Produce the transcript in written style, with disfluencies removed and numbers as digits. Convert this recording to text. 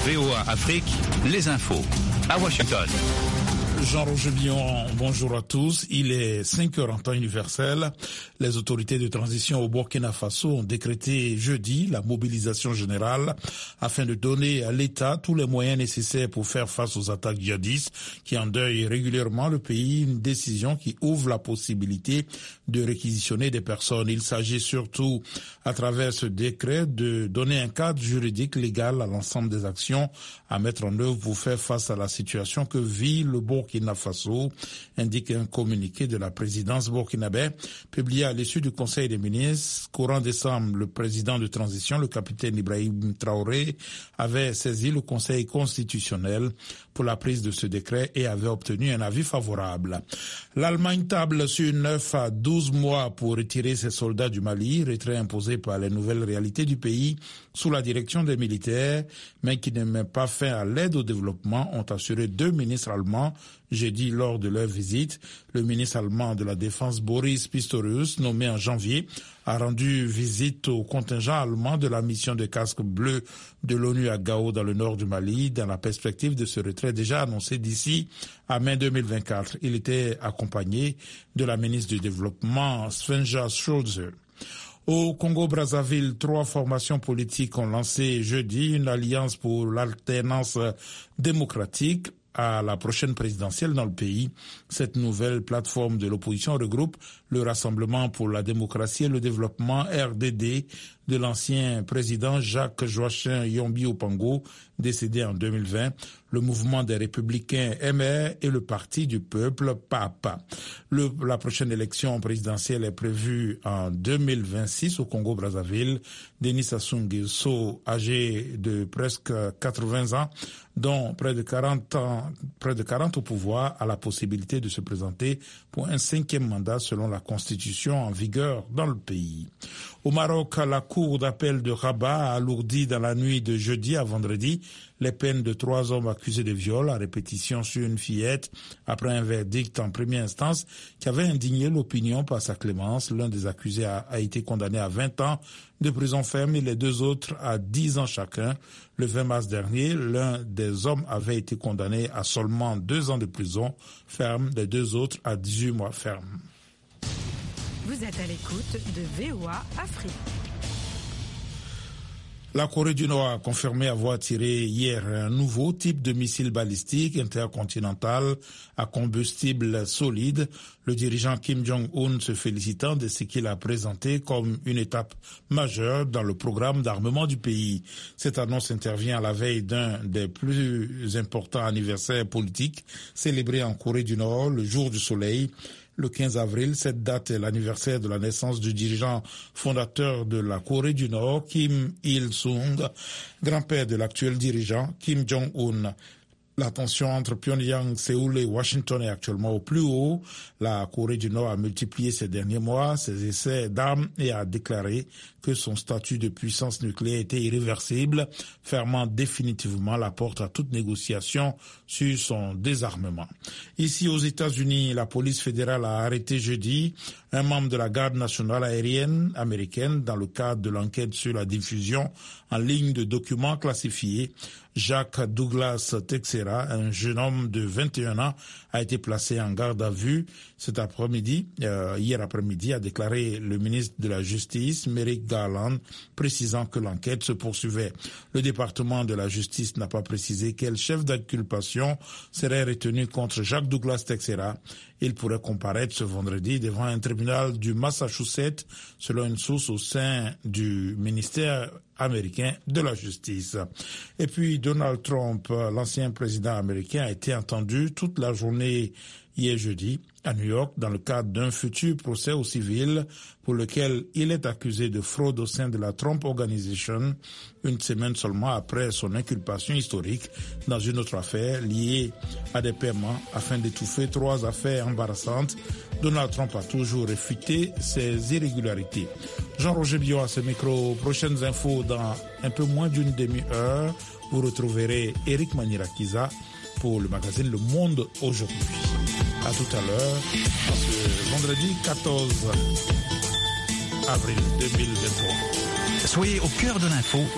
VOA Afrique, les infos à Washington. Jean-Roger Billon, bonjour à tous. Il est 5h en temps universel. Les autorités de transition au Burkina Faso ont décrété jeudi la mobilisation générale afin de donner à l'État tous les moyens nécessaires pour faire face aux attaques djihadistes qui endeuillent régulièrement le pays, une décision qui ouvre la possibilité de réquisitionner des personnes. Il s'agit surtout, à travers ce décret, de donner un cadre juridique légal à l'ensemble des actions à mettre en œuvre pour faire face à la situation que vit le Burkina Faso, indique un communiqué de la présidence burkinabé publié à l'issue du Conseil des ministres. Courant décembre, le président de transition, le capitaine Ibrahim Traoré, avait saisi le Conseil constitutionnel pour la prise de ce décret et avait obtenu un avis favorable. L'Allemagne table sur 9 à 12 mois pour retirer ses soldats du Mali, retrait imposé par les nouvelles réalités du pays sous la direction des militaires, mais qui ne met pas fin à l'aide au développement, ont assuré 2 ministres allemands jeudi lors de leur visite. Le ministre allemand de la Défense Boris Pistorius, nommé en janvier, a rendu visite au contingent allemand de la mission de casque bleu de l'ONU à Gao dans le nord du Mali, dans la perspective de ce retrait déjà annoncé d'ici à mai 2024. Il était accompagné de la ministre du Développement Svenja Schulze. Au Congo-Brazzaville, 3 formations politiques ont lancé jeudi une alliance pour l'alternance démocratique à la prochaine présidentielle dans le pays. Cette nouvelle plateforme de l'opposition regroupe le Rassemblement pour la démocratie et le développement RDD de l'ancien président Jacques Joachim Yombi Opango, décédé en 2020, le mouvement des républicains MR et le parti du peuple PAP. La prochaine élection présidentielle est prévue en 2026 au Congo-Brazzaville. Denis Sassou Nguesso, âgé de presque 80 ans, dont près de 40 au pouvoir, a la possibilité de se présenter pour un 5e mandat selon la constitution en vigueur dans le pays. Au Maroc, la Cour d'appel de Rabat a alourdi dans la nuit de jeudi à vendredi les peines de 3 hommes accusés de viol à répétition sur une fillette après un verdict en première instance qui avait indigné l'opinion par sa clémence. L'un des accusés a été condamné à 20 ans de prison ferme et les 2 autres à 10 ans chacun. Le 20 mars dernier, l'un des hommes avait été condamné à seulement 2 ans de prison ferme, les 2 autres à 18 mois ferme. Vous êtes à l'écoute de VOA Afrique. La Corée du Nord a confirmé avoir tiré hier un nouveau type de missile balistique intercontinental à combustible solide, le dirigeant Kim Jong-un se félicitant de ce qu'il a présenté comme une étape majeure dans le programme d'armement du pays. Cette annonce intervient à la veille d'un des plus importants anniversaires politiques célébrés en Corée du Nord, le jour du soleil. Le 15 avril, cette date est l'anniversaire de la naissance du dirigeant fondateur de la Corée du Nord, Kim Il-sung, grand-père de l'actuel dirigeant Kim Jong-un. La tension entre Pyongyang, Séoul et Washington est actuellement au plus haut. La Corée du Nord a multiplié ces derniers mois ses essais d'armes et a déclaré que son statut de puissance nucléaire était irréversible, fermant définitivement la porte à toute négociation sur son désarmement. Ici aux États-Unis, la police fédérale a arrêté jeudi un membre de la garde nationale aérienne américaine dans le cadre de l'enquête sur la diffusion en ligne de documents classifiés. Jacques Douglas Texera, un jeune homme de 21 ans, a été placé en garde à vue hier après-midi, a déclaré le ministre de la Justice, Merrick Garland, précisant que l'enquête se poursuivait. Le département de la Justice n'a pas précisé quel chef d'inculpation serait retenu contre Jacques Douglas Texera. Il pourrait comparaître ce vendredi devant un tribunal du Massachusetts, selon une source au sein du ministère américain de la Justice. Et puis Donald Trump, l'ancien président américain, a été entendu toute la journée hier jeudi à New York dans le cadre d'un futur procès au civil pour lequel il est accusé de fraude au sein de la Trump Organization, une semaine seulement après son inculpation historique dans une autre affaire liée à des paiements afin d'étouffer 3 affaires embarrassantes. Donald Trump a toujours réfuté ces irrégularités. Jean-Roger Billon à ce micro. Prochaines infos dans un peu moins d'une demi-heure. Vous retrouverez Eric Manirakiza pour le magazine Le Monde aujourd'hui. À tout à l'heure, ce vendredi 14 avril 2023. Soyez au cœur de l'info